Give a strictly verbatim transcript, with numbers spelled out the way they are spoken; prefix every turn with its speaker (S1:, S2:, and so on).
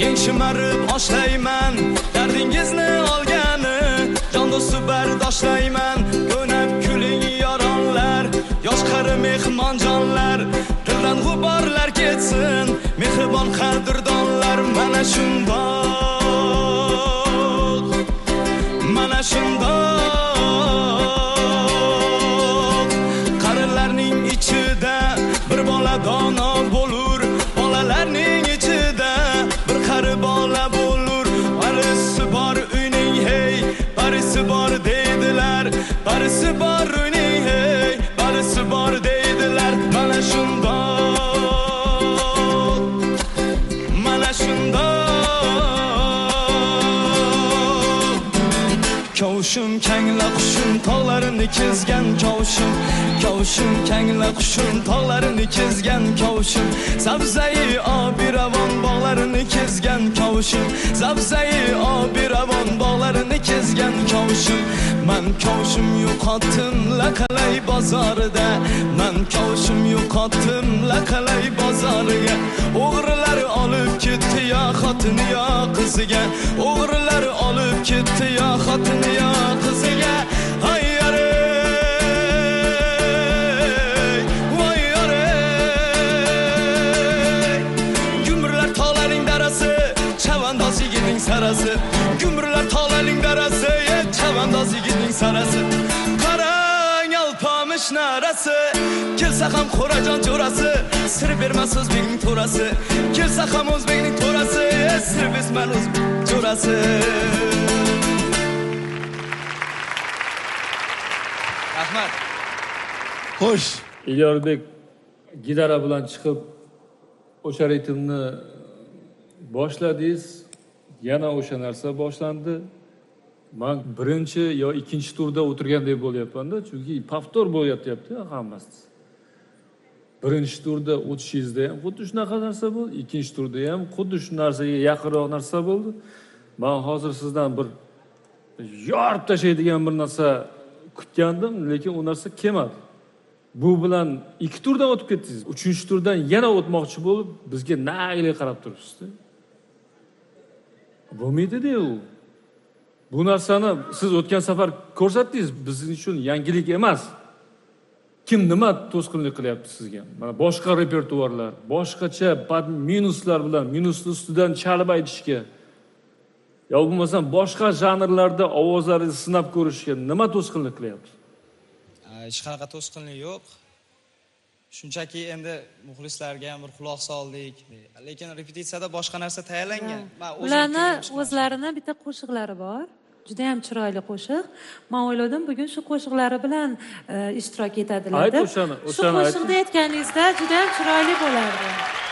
S1: Yeng shimarib oshlayman dardingizni olgani, jon do'sti bardoshlayman ko'nab kuling yoronlar, yosh qari mehmonjonlar, dildan g'uborlar ketsin, mehribon qadrdonlar. Mana shundoq, mana shundoq qarilarning ichida bir bola dono bo'lur, bolalarning ichida bir qari bola bo'lur. Barisi bor uyning hey, barisi bor deydilar, barisi bor uyning hey, barisi bor deydilar. Mana shundoq, mana shundoq kavshum kangla qushum tog'larini kezgan kavshum, kavshum kangla qushum tog'larini kezgan kavshum, sabzai obiravon bog'larini kezgan kavshum, sabzai obiravon bog'larini kezgan kavshum. Man kavshum yo'qotdim laqalay bozorida, man kavshum yo'qotdim laqalay bozoriga. O'g'rilar olib ketdi yo xotini yo qiziga, o'g'rilar olib ketdi yo xotini yo qiziga. Hayyare chavandoz yigitning sarasi, gumurlar tog'larning darasi, chavandoz yigitning sarasi. Qarang alpomish narasi, kelsa ham Qo'rajon jo'rasi, sir bermas o'zbekning to'rasi, kelsa ham o'zbekning to'rasi, sir bermas o'zbek jo'rasi. Rahmat.
S2: Xo'sh,
S3: Elyorbek gitara bilan chiqib o'sha ritmni boshladingiz, yana o'sha narsa boshlandi. Men birinchi yo ikkinchi turda o'tirgandek bo'lyapman-da, chunki повтор bo'lyapti hammasi. Birinchi turda o'tishingizda ham xuddi shunaqa narsa bo'ldi, ikkinchi turda ham xuddi shu narsaga yaqinroq narsa bo'ldi. Men hozir sizdan bir yorib tashlaydigan bir narsa kutgandim, lekin u narsa kelmadi. Bu bilan ikki turdan o'tib ketdingiz. Uchinchi turdan yana o'tmoqchi bo'lib, bizga nag'ilga qarab turibsiz-da. Bo'lmaydi-da u. Bu narsani siz o'tgan safar ko'rsatdingiz, bizning uchun yangilik emas. Kim nima to'sqinlik qilyapti sizga? Mana boshqa repertuarlar, boshqacha minuslar bilan minusni ustidan chalib aytishga, yo bo'lmasam boshqa janrlarda ovozlaringizni sinab ko'rishga nima to'sqinlik qilyapti?
S4: Hech qanaqa to'sqinlik yo'q. Shunchaki endi muxlislarga ham bir quloq soldik. Lekin repetitsiyada boshqa narsa tayyorlangan.
S5: Ularni o'zlarini bitta qo'shiqlari bor. Juda ham chiroyli qo'shiq. Men o'yladim, bugun shu qo'shiqlari bilan ishtirok etadilar.
S3: Ayt o'shani,
S5: o'shani. Shu qo'shiqda aytganingizda juda ham chiroyli bo'lardi.